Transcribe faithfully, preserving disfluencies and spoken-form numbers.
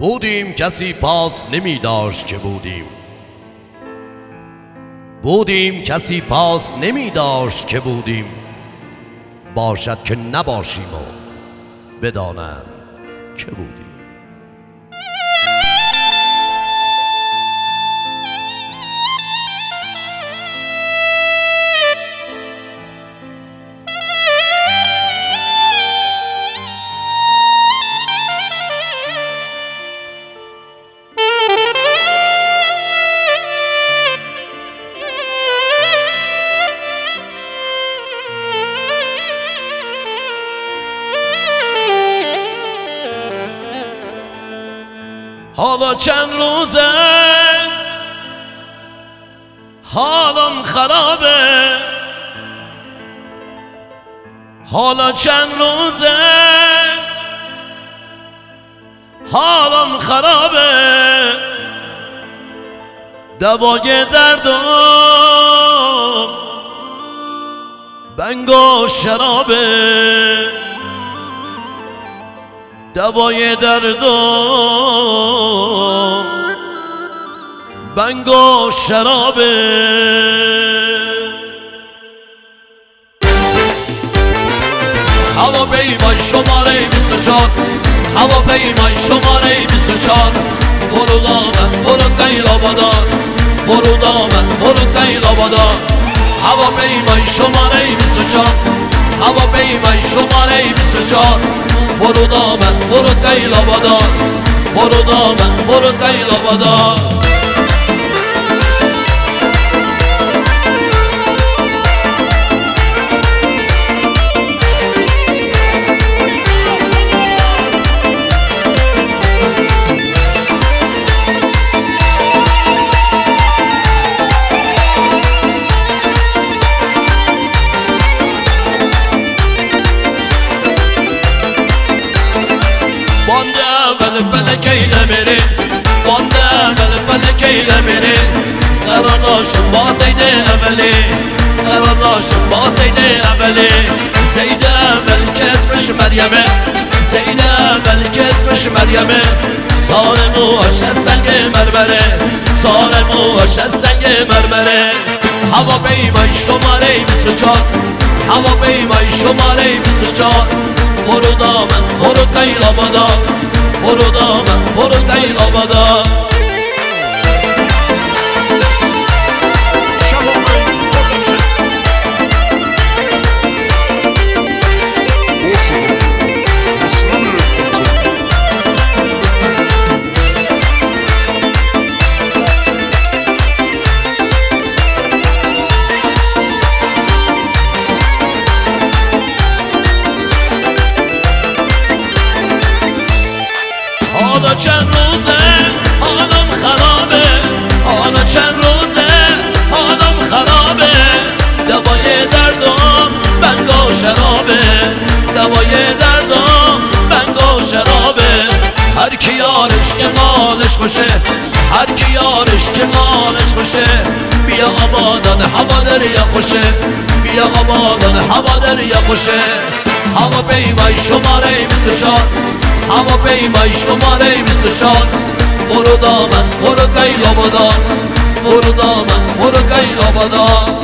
بودیم کسی پاس نمی داشت که بودیم، بودیم کسی پاس نمی داشت که بودیم. باشد که نباشیم و بدانم که بودیم. حالا چند روزه حالم خرابه، حالا چند روزه حالم خرابه. دوای دردم بنگ و شرابه، دوای دردم بنگ و شرابه. هواپیمای شماره بیست و چهار، هواپیمای شماره بیست و چهار، فرود آمد فرود قیل آبادان، فرود آمد فرود قیل آبادان. هواپیمای شماره بیست و چهار، هواپیمای شماره بیست و چهار، فرود آمد فرود قیل آبادان، فرود آمد فرود قیل آبادان. فلکیله میره بانده اول فلکیله میره، قرار ناشم با زید اولی، قرار ناشم با زید اولی. زید اول که اسمش مریمه، زید اول که اسمش مریمه، سار موهاش از سنگ مرمره، سار موهاش از سنگ مرمره. هواپیمای شماره بیست و چهار، هواپیمای شماره بیست و چهار، فرود آمد فرود قیل آبادان، فرود آمد فرود قیل آبادان. حالا چند روزه حالم خرابه، حالا چند روزه حالم خرابه. دوای دردم بنگ و شرابه، دوای دردم بنگ و شرابه. هر کی یارش که مالش خوشه، هر کی یارش که مالش خوشه، بیا آبادان هوا دریا خوشه، بیا آبادان هوا دریا خوشه. هواپیمای شماره بیست و چهار، هواپیمای شماره بیست و چهار، فرود آمد فرود قیل آبادان، فرود آمد فرود قیل آبادان.